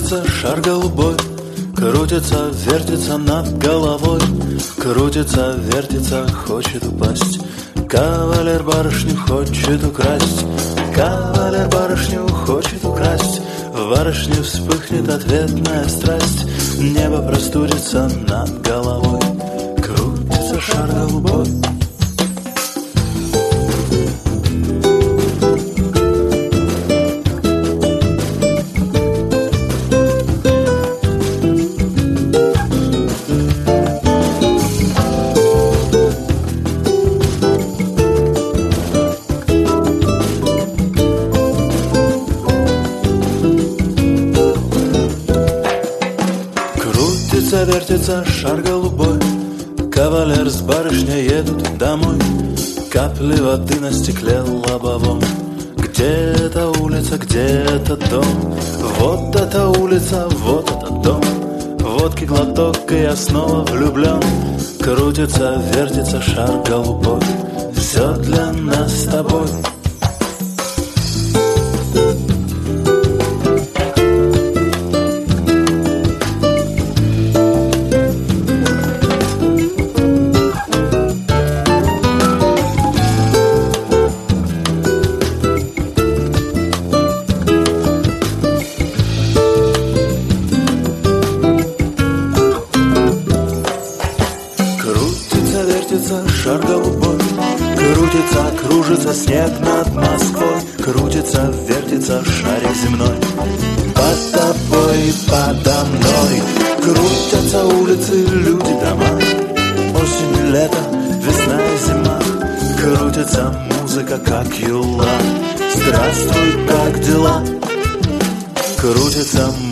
Крутится шар голубой, крутится, вертится над головой, крутится, вертится, хочет упасть. Кавалер барышню хочет украсть, кавалер барышню хочет украсть. В барышне вспыхнет ответная страсть, небо простудится над головой, крутится шар голубой. Вертится шар голубой, кавалер с барышней едут домой. Капли воды на стекле лобовом. Где-то улица, где-то дом. Вот эта улица, вот этот дом. Водки глоток, и я снова влюблен. Крутится, вертится шар голубой. Все для нас с тобой. Шар голубой, крутится, кружится снег над Москвой, крутится, вертится шарик земной. Под тобой и подо мной крутятся улицы, люди, дома. Осень, лето, весна и зима. Крутится музыка, как юла. Здравствуй, как дела? Крутится